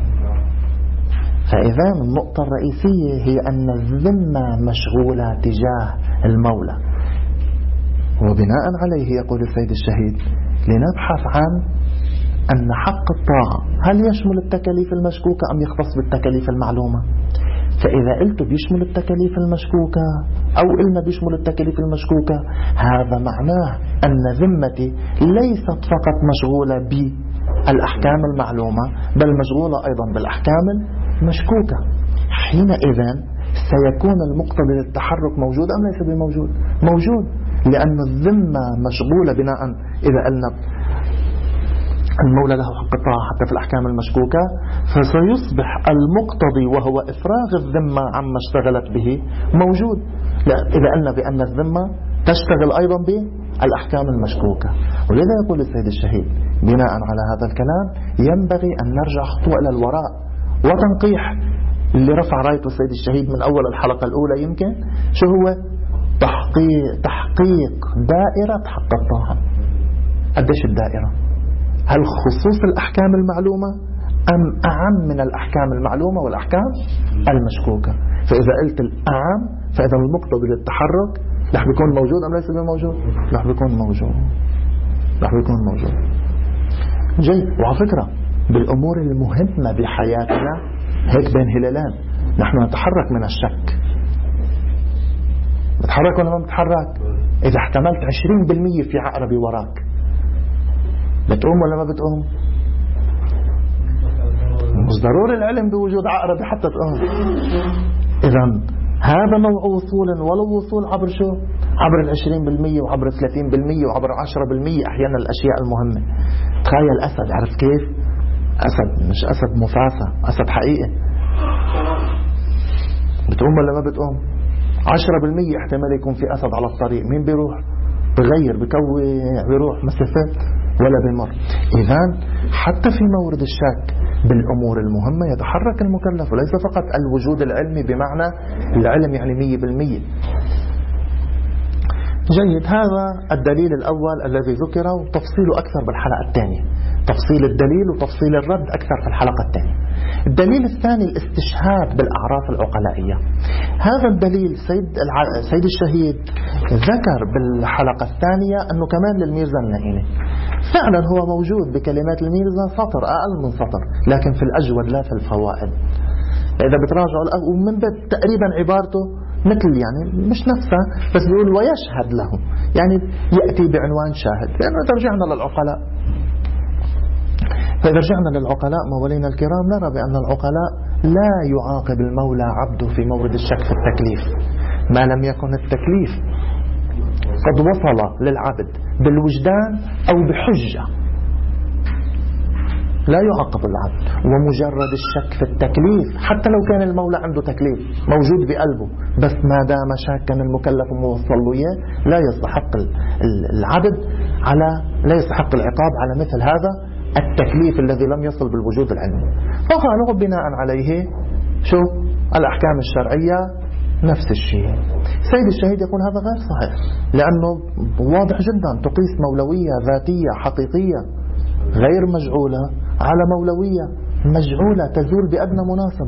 فإذا النقطة الرئيسية هي أن الذمة مشغولة تجاه المولى، وبناء عليه يقول السيد الشهيد لنبحث عن أن حق الطاعة هل يشمل التكاليف المشكوكة أم يختص بالتكاليف المعلومة. فإذا قلت بيشمل التكاليف المشكوكة أو قلنا بيشمل التكاليف المشكوكة، هذا معناه أن ذمتي ليست فقط مشغولة بالأحكام المعلومة بل مشغولة أيضا بالأحكام المشكوكة. حينئذ سيكون المقتضي للتحرك موجود أم ليس بموجود؟ موجود، لأن الذمة مشغولة بناء إذا قلنا المولى له حق الطاعة حتى في الأحكام المشكوكة، فسيصبح المقتضي وهو إفراغ الذمة عما اشتغلت به موجود. لا، إذا قلنا بأن الذمة تشتغل أيضا بالأحكام المشكوكة. ولذا يقول السيد الشهيد بناء على هذا الكلام ينبغي أن نرجع خطوة إلى الوراء وتنقيح اللي رفع رايته السيد الشهيد من أول الحلقة الأولى. يمكن شو هو؟ تحقيق دائرة حق الطاعة. قديش الدائرة؟ هل خصوص الأحكام المعلومة أم أعم من الأحكام المعلومة والأحكام المشكوكة؟ فإذا قلت الأعم فإذا المقتضي للتحرك رح بيكون موجود أم ليس موجود؟ رح بيكون موجود، رح بيكون موجود. جيد. وعلى فكرة بالأمور المهمة بحياتنا هيك بين هلالان نحن نتحرك من الشك. بتحرك ولا ما بتحرك؟ إذا احتملت 20% في عقربي وراك بتقوم ولا ما بتقوم؟ مش ضروري العلم بوجود عقربي حتى تقوم. إذا هذا نوع وصول، ولو وصول عبر شو؟ عبر 20% وعبر 30% وعبر 10% أحيانا الأشياء المهمة. تخيل أسد، عرفت كيف؟ أسد مش أسد مفاسة، أسد حقيقي. بتقوم ولا ما بتقوم؟ 10% احتمال يكون في أسد على الطريق، مين بيروح؟ بغير بكوي بيروح مسافات ولا بمر. إذن حتى في مورد الشك بالأمور المهمة يتحرك المكلف، وليس فقط الوجود العلمي بمعنى العلم يعني 100%. جيد. هذا الدليل الأول الذي ذكر وتفصيله أكثر بالحلقة الثانية، تفصيل الدليل وتفصيل الرد أكثر في الحلقة الثانية. الدليل الثاني الاستشهاد بالأعراف العقلائية. هذا الدليل سيد الشهيد ذكر بالحلقة الثانية أنه كمان للميرزا النائيني فعلا هو موجود بكلمات الميرزا سطر أقل من سطر، لكن في الأجود لا في الفوائد. إذا بتراجعوا ومن باب تقريبا عبارته مثل يعني مش نفسها، بس بيقول ويشهد له، يعني يأتي بعنوان شاهد، لأنه ترجعنا للعقلاء. فإذا رجعنا للعقلاء موالينا الكرام نرى بأن العقلاء لا يعاقب المولى عبده في مورد الشك في التكليف ما لم يكن التكليف قد وصل للعبد بالوجدان أو بحجة. لا يعاقب العبد ومجرد الشك في التكليف حتى لو كان المولى عنده تكليف موجود بقلبه، بس ما دام شاكا المكلف موصل له إياه لا يستحق العبد لا يستحق العقاب على مثل هذا التكليف الذي لم يصل بالوجود العلمي. فقالوا بناء عليه شو الأحكام الشرعية نفس الشيء. سيد الشهيد يقول هذا غير صحيح، لأنه واضح جدا تقيس مولوية ذاتية حقيقية غير مجعولة على مولوية مجعولة تزول بأدنى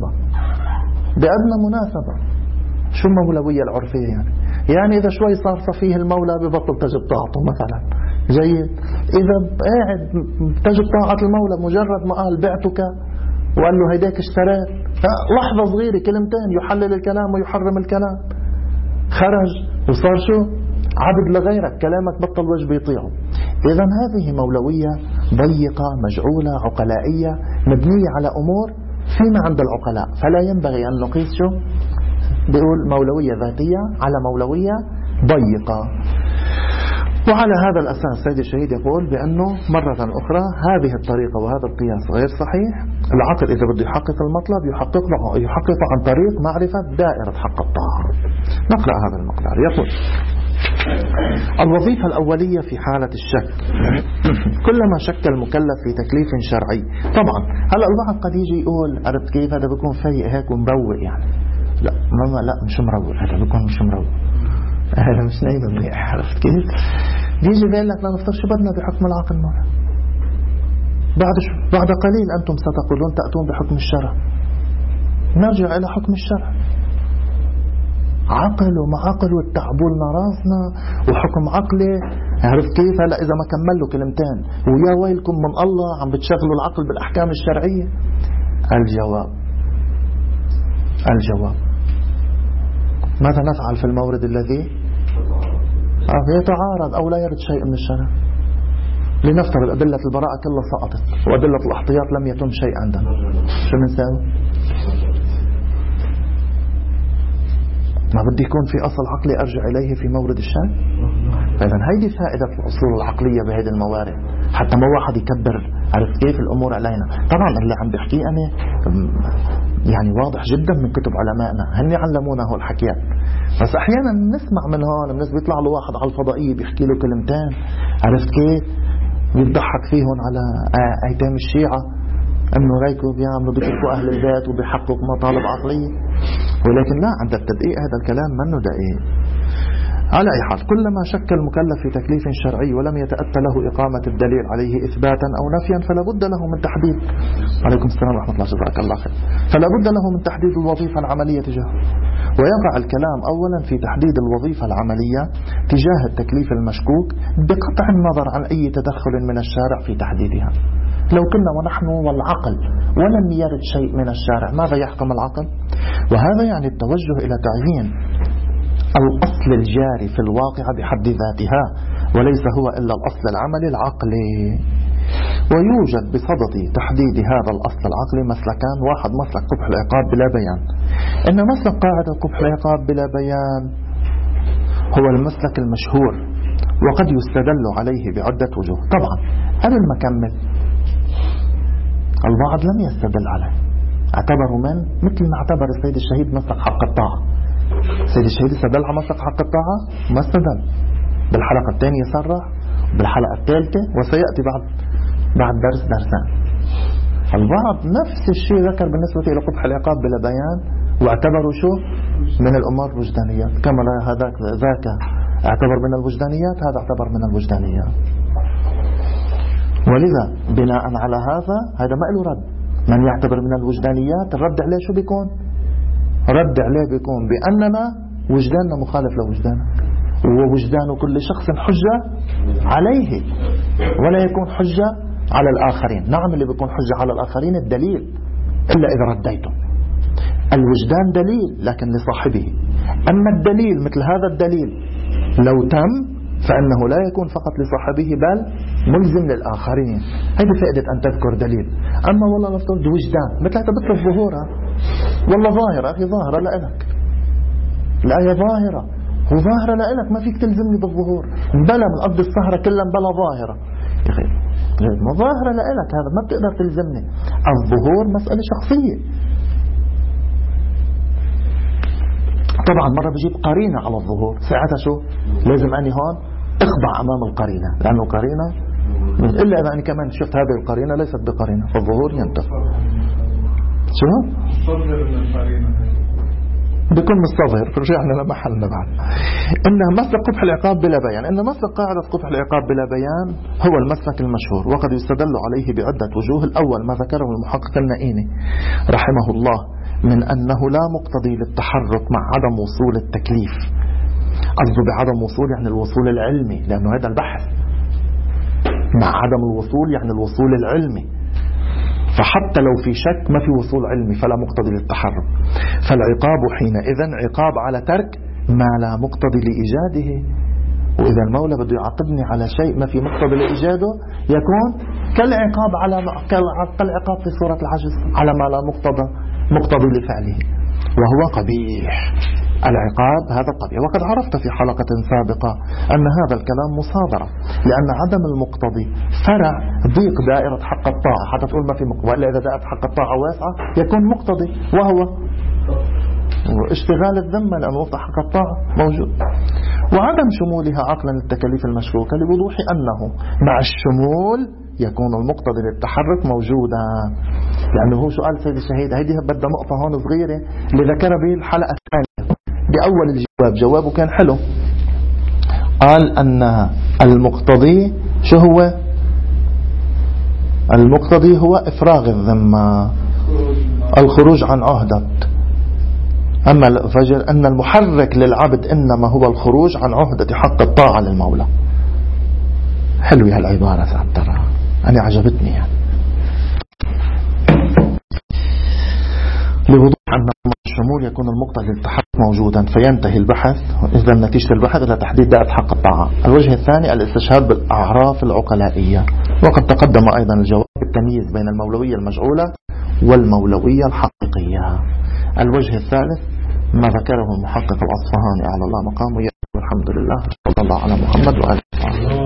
مناسبة. شو المولوية العرفية يعني إذا شوي صار صفيه المولى ببطل تجب طاعته مثلا، جيد. إذا قاعد تجب طاعة المولى مجرد ما قال بعتك وقال له هيداك اشتريت، لحظة صغيرة كلمتين يحلل الكلام ويحرم الكلام، خرج وصار شو عبد لغيرك، كلامك بطل وجه يطيعه. إذن هذه مولوية ضيقة مجعولة عقلائية مبنية على أمور فيما عند العقلاء، فلا ينبغي أن نقيس شو بيقول مولوية ذاتية على مولوية ضيقة. وعلى هذا الأساس سيد الشهيد يقول بأنه مرة أخرى هذه الطريقة وهذا القياس غير صحيح. العقل إذا بده يحقق المطلب يحقق عن طريق معرفة دائرة حق الطاعة. نقرأ هذا المقدار. يقول الوظيفة الأولية في حالة الشك كلما شك المكلف في تكليف شرعي. طبعا هلأ البعض قد يجي يقول عرفت كيف هذا بيكون فايق هيك ومروق يعني. لا مش مروق، هذا بيكون مش مروق، هذا مش نايم منيح. عرفت كيف؟ بيجي بيقول لك لا نفترض شو بدنا بحكم العقل مرة، بعد قليل أنتم ستقولون تأتون بحكم الشرع. نرجع إلى حكم الشرع، عقل ومعقل والتعبوا لنا راسنا وحكم عقلي. عرفت كيف؟ هلا إذا ما كمل له كلمتين ويا ويلكم من الله عم بتشغلوا العقل بالأحكام الشرعية. الجواب ماذا نفعل في المورد الذي يتعارض أو لا يرد شيء من الشرع؟ لنفترض أدلة البراءة كلها سقطت وأدلة الاحتياط لم يتم شيء عندنا، شو بنساوي؟ ما بدي يكون في أصل عقلي أرجع إليه في مورد الشرع. فإذا هيدي فائدة الأصول العقلية بهذه الموارد، حتى ما واحد يكبر عرفت كيف الأمور علينا. طبعا اللي عم بحكي أنا يعني واضح جدا من كتب علمائنا، هن علمونا هو الحكيات، بس أحيانا نسمع من هون الناس بيطلع له واحد على الفضائية بيحكي له كلمتين عرفت كيف بيضحك فيهم على أيتام الشيعة أنه رأيكم بيعملوا بيتركوا أهل البيت وبيحققوا مطالب عقلية، ولكن لا، عند التدقيق هذا الكلام منه دقيق. على أي حال كلما شك المكلف في تكليف شرعي ولم يتأتى له إقامة الدليل عليه إثباتا أو نفيا فلا بد له من تحديد عليكم السلام ورحمة الله جزاك الله خير فلا بد له من تحديد الوظيفة العملية تجاهه. ويقع الكلام أولا في تحديد الوظيفة العملية تجاه التكليف المشكوك بقطع النظر عن أي تدخل من الشارع في تحديدها. لو كنا ونحن والعقل ولم يرد شيء من الشارع ماذا يحكم العقل؟ وهذا يعني التوجه إلى تعيين الأصل الجاري في الواقع بحد ذاتها وليس هو إلا الأصل العملي العقلي. ويوجد بصدد تحديد هذا الأصل العقلي مسلكان: واحد مسلك قبح العقاب بلا بيان. إن مسلك قاعدة قبح العقاب بلا بيان هو المسلك المشهور وقد يستدل عليه بعدة وجوه. طبعا قبل ما أكمل البعض لم يستدل عليه، اعتبروا من مثل ما اعتبر السيد الشهيد مسلك حق الطاعة. السيد الشهيد استدل على مسلك حق الطاعة؟ ما استدل. بالحلقة الثانية صرح، بالحلقة الثالثة وسيأتي بعد درسان. البعض نفس الشيء ذكر بالنسبة إلى قبح العقاب بلا بيان واعتبروا شو من الأمور الوجدانيات، كما ذاك اعتبر من الوجدانيات هذا اعتبر من الوجدانيات. ولذا بناء على هذا ما له رد. من يعتبر من الوجدانيات الرد عليه شو بيكون؟ رد عليه بيكون بأننا وجداننا مخالف لوجدانه، ووجدان كل شخص حجة عليه ولا يكون حجة على الآخرين. نعم اللي بيكون حجة على الآخرين الدليل، إلا إذا رديته. الوجدان دليل لكن لصاحبه، أما الدليل مثل هذا الدليل لو تم فإنه لا يكون فقط لصاحبه بل ملزم للآخرين. هذه فائدة أن تذكر دليل. أما والله نفترض وجدان مثل هذا بس ظهورها والله ظاهرة أخي، ظاهرة لإلك، الآية ظاهرة وظاهرة لإلك، ما فيك تلزمني بالظهور. بلا من قد السهرة كلها بلا ظاهرة يا أخي، ما ظاهرة لإلك، هذا ما بتقدر تلزمني. الظهور مسألة شخصية. طبعا مرة بجيب قرينة على الظهور، ساعتها شو لازم أني هون اخضع أمام القرينة، لأنه قرينة إلا إذا أنا كمان شفت هذه القرينة ليست بقرينة، فالظهور ينتهي. شو بيكون مستظهر، رجعنا لمحلنا بعد. إنها مسلك قبح العقاب بلا بيان. إن مسلك قاعدة قبح العقاب بلا بيان هو المسلك المشهور، وقد يستدل عليه بعدة وجوه. الأول ما ذكره المحقق النائيني رحمه الله من أنه لا مقتضي للتحرك مع عدم وصول التكليف. قصده بعدم وصول يعني الوصول العلمي، لأنه هذا البحث. مع عدم الوصول يعني الوصول العلمي، فحتى لو في شك ما في وصول علمي فلا مقتضي للتحرك. فالعقاب حينئذ عقاب على ترك ما لا مقتضي لإيجاده. وإذا المولى بده يعاقبني على شيء ما في مقتضي لإيجاده يكون كالعقاب في سورة العجز على ما لا مقتضي لفعله، وهو قبيح. العقاب هذا قبيح. وقد عرفت في حلقة سابقة أن هذا الكلام مصادرة، لأن عدم المقتضي فرع ضيق دائرة حق الطاعة. حتى تقول ما في مقتضي، وإلا إذا دائرة حق الطاعة واسعة يكون مقتضي، وهو اشتغال الذمة، لأن وفق حق الطاعة موجود. وعدم شمولها عقلا للتكاليف المشروكة لوضوح أنه مع الشمول يكون المقتضي للتحرك موجودا. لأنه هو سؤال سيد الشهيد، هذه بدأ نقطة هون صغيرة اللي ذكر به الحلقة الثانية. بأول الجواب جوابه كان حلو، قال أن المقتضي شو هو؟ المقتضي هو إفراغ الذمة، الخروج عن عهدة. أما الفجر أن المحرك للعبد إنما هو الخروج عن عهدة حق الطاعة للمولى. حلوة هالعبارة ترى، أنا عجبتني يعني. لوضوح أن الشمول يكون المقتضي للتحرك موجودا فينتهي البحث إذا نتيجة البحث إلى تحديد دائرة حق الطاعة. الوجه الثاني الاستشهاد بالأعراف العقلائية، وقد تقدم أيضا الجواب بالتمييز بين المولوية المجعولة والمولوية الحقيقية. الوجه الثالث ما ذكره المحقق الأصفهاني على الله مقامه. والحمد لله، صلى الله على محمد وآله وصحبه.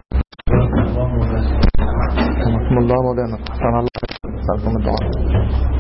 الله مولانا، أحسن الله، أسألكم الدعاء.